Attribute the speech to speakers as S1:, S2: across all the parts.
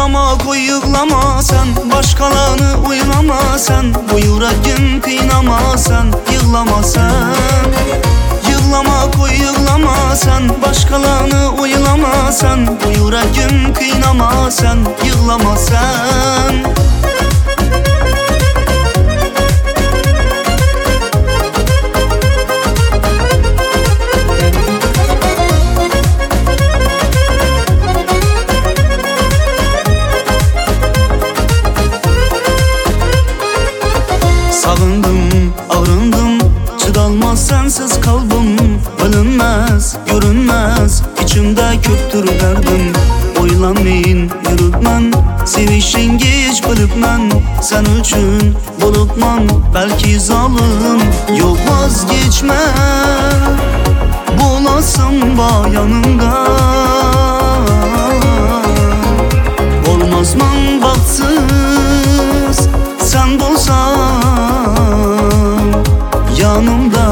S1: Yığlama koy yığlama sen, başkalarını oynama sen, bu yüreğim kıynama sen, yığlama sen. Yığlama koy yığlama sen, başkalarını oynama sen, bu yüreğim kıynama sen, yığlama sen. Sağındım, ağrındım, çıdalmaz sensiz kalbim. Bilinmez, görünmez, içimde köptür derdim. Oylanmayın, yürütmen, sevişin geç bilipmen. Sen üçün bulupman, belki zalim. Yok vazgeçme, bulasın bayanında. Olmazman baksız, sen bulsan yanımda.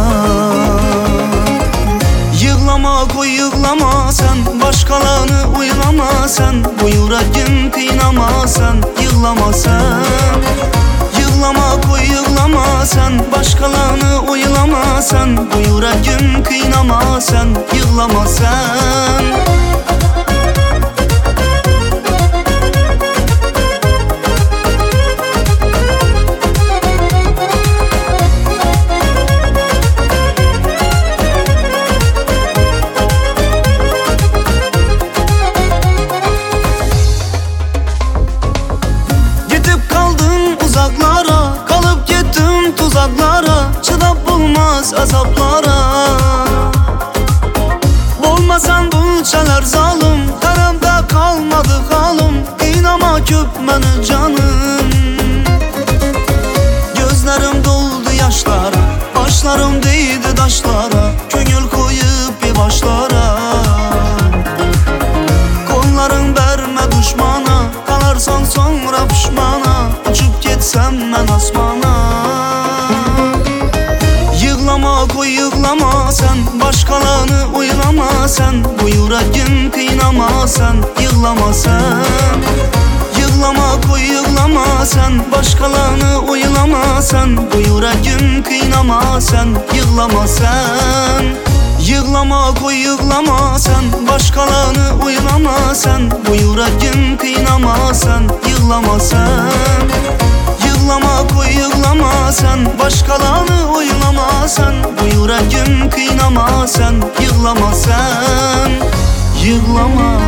S1: Yığlama koy yığlama sen, başkalarını oynama sen, bu yüreğim kıynama sen, yığlama sen. Yığlama koy yığlama sen, başkalarını oynama sen, bu yüreğim kıynama sen, yığlama sen. Uzaklara, kalıp gittim tuzaklara, çıdap bulmaz azaplara. Olmasan bunçalar zalim, karamda kalmadı halim. İnama köp beni canım. Gözlerim doldu yaşlara, başlarım değdi taşlara, köngül koyup bir başlara. Kolların verme düşmana, kalarsan sonra pişmana. Uçup getsem ben asmana. Yığlama koy yığlama sen, başkalarını oynama sen, bu yüreğim kıynama sen, yığlama sen. Yığlama koy yığlama sen, başkalarını oynama sen, bu yüreğim kıynama sen, yığlama sen. Yığlama koy yığlama sen, başkalarını oynama sen, bu yüreğim kıynama sen, yığlama sen. Yığlama koy yığlama sen, başkalarını oynama sen, bu yüreğim kıynama sen, yığlama sen, yığlama.